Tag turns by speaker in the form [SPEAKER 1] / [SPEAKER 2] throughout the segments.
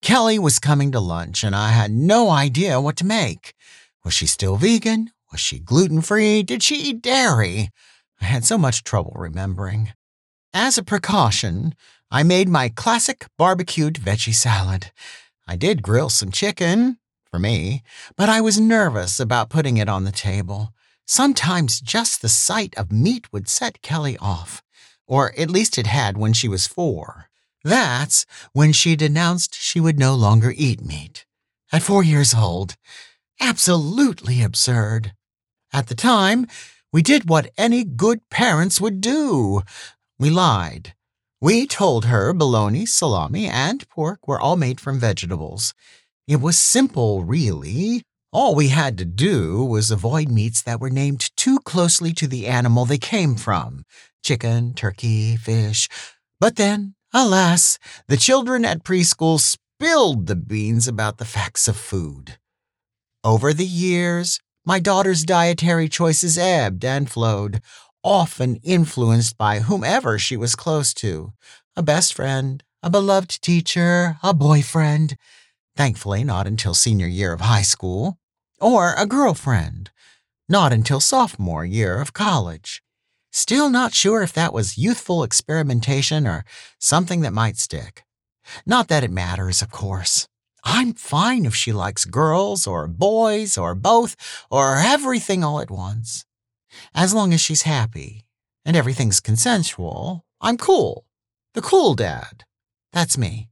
[SPEAKER 1] Kelly was coming to lunch, and I had no idea what to make. Was she still vegan? Was she gluten-free? Did she eat dairy? I had so much trouble remembering. As a precaution, I made my classic barbecued veggie salad. I did grill some chicken, for me, but I was nervous about putting it on the table. Sometimes just the sight of meat would set Kelly off, or at least it had when she was 4. That's when she'd announced she would no longer eat meat. At 4 years old. Absolutely absurd. At the time, we did what any good parents would do. We lied. We told her bologna, salami, and pork were all made from vegetables. It was simple, really. All we had to do was avoid meats that were named too closely to the animal they came from: chicken, turkey, fish. But then, alas, the children at preschool spilled the beans about the facts of food. Over the years, my daughter's dietary choices ebbed and flowed, often influenced by whomever she was close to: a best friend, a beloved teacher, a boyfriend, thankfully not until senior year of high school, or a girlfriend, not until sophomore year of college. Still not sure if that was youthful experimentation or something that might stick. Not that it matters, of course. I'm fine if she likes girls or boys or both or everything all at once. As long as she's happy and everything's consensual, I'm cool. The cool dad. That's me.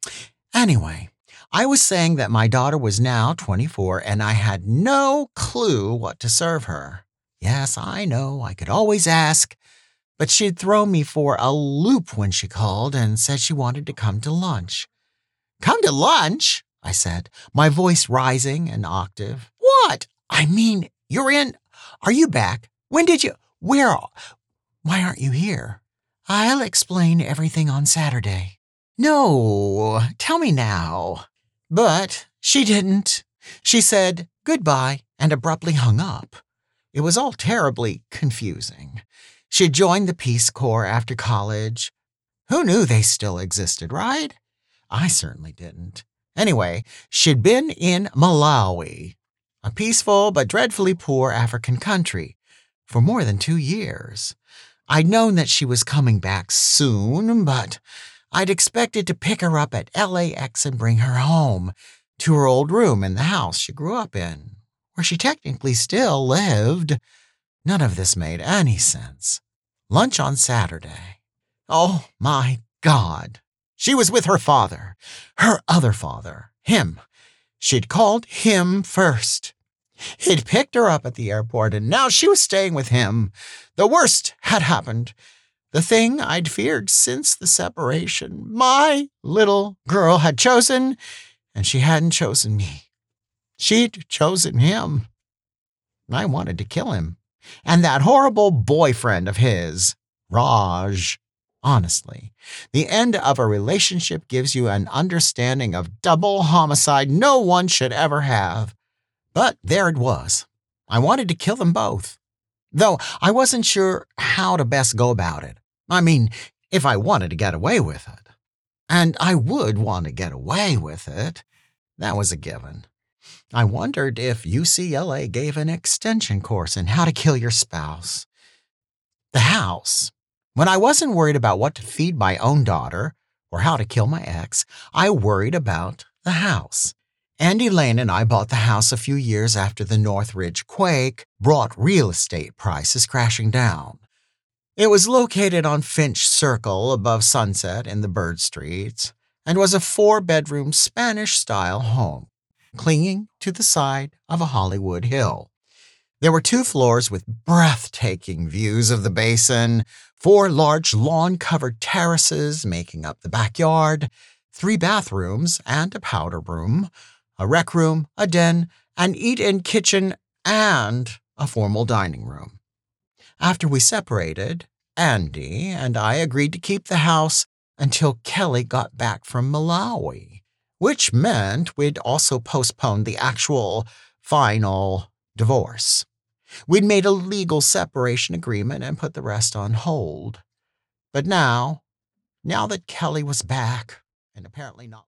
[SPEAKER 1] Anyway, I was saying that my daughter was now 24 and I had no clue what to serve her. Yes, I know, I could always ask, but she'd throw me for a loop when she called and said she wanted to come to lunch. Come to lunch? I said, my voice rising an octave. What? I mean, you're in. Are you back? When did you? Where? Why aren't you here? I'll explain everything on Saturday. No, tell me now. But she didn't. She said goodbye and abruptly hung up. It was all terribly confusing. She'd joined the Peace Corps after college. Who knew they still existed, right? I certainly didn't. Anyway, she'd been in Malawi, a peaceful but dreadfully poor African country, for more than 2 years. I'd known that she was coming back soon, but I'd expected to pick her up at LAX and bring her home, to her old room in the house she grew up in, where she technically still lived. None of this made any sense. Lunch on Saturday. Oh, my God. She was with her father, her other father, him. She'd called him first. He'd picked her up at the airport, and now she was staying with him. The worst had happened. The thing I'd feared since the separation. My little girl had chosen, and she hadn't chosen me. She'd chosen him. I wanted to kill him. And that horrible boyfriend of his, Raj. Honestly, the end of a relationship gives you an understanding of double homicide no one should ever have. But there it was. I wanted to kill them both, though I wasn't sure how to best go about it. I mean, if I wanted to get away with it. And I would want to get away with it. That was a given. I wondered if UCLA gave an extension course in how to kill your spouse. The house. When I wasn't worried about what to feed my own daughter or how to kill my ex, I worried about the house. Andy Lane and I bought the house a few years after the Northridge quake brought real estate prices crashing down. It was located on Finch Circle above Sunset in the Bird Streets and was a 4-bedroom Spanish-style home, clinging to the side of a Hollywood hill. There were 2 floors with breathtaking views of the basin, 4 large lawn-covered terraces making up the backyard, 3 bathrooms and a powder room, a rec room, a den, an eat-in kitchen, and a formal dining room. After we separated, Andy and I agreed to keep the house until Kelly got back from Malawi, which meant we'd also postpone the actual, final divorce. We'd made a legal separation agreement and put the rest on hold. But now that Kelly was back, and apparently not